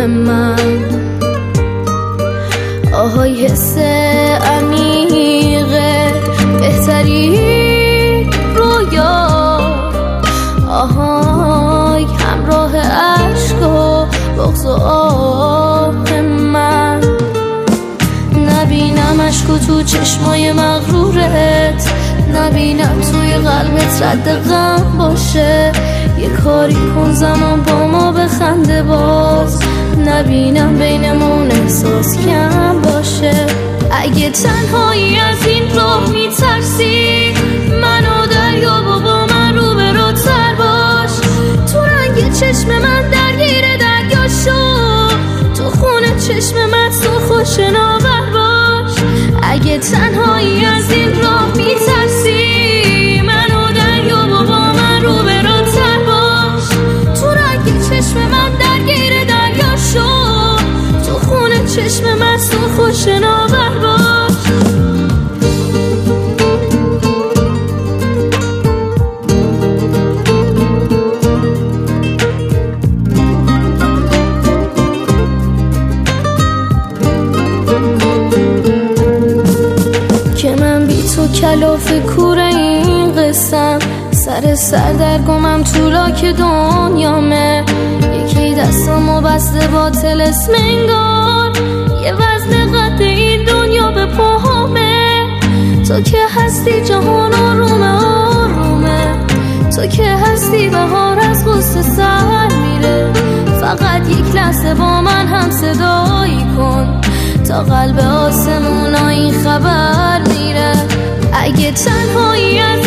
من، آهای حس عمیقه بهترین رویا، آهای همراه عشق و بغض و آه من. نبینم عشق و تو چشمای مغرورت، نبینم توی قلبت رد غم باشه. یه کاری کن زمان با ما بخنده باز، نبینم بینمون احساس کم باشه. اگه تنهایی از این راه میترسی، منو دریا با من رو به رو تر باش. تو رنگ چشم من درگیر دریا شو، تو خونه چشم من سرخ و شناور باش. اگه تنهایی از این راه میترسی، منو دریا با من رو به رو تر باش. تو رنگ چشم من درگیر دریا شو، تو خونه چشم من سرخ و شناور باش. که من بی تو کلاف کوره این قسم، سر در گمم تو لاک دنیامه. یکی دستمو بسته با طلسم انگار، یه وزن قد این دنیا به پاهامه. تو که هستی جهان آرومه، تو که هستی بهار از غصه سر میره. فقط یک لحظه با من هم صدایی کن، تا قلب آسمونا این خبر میره. اگه تنهایی از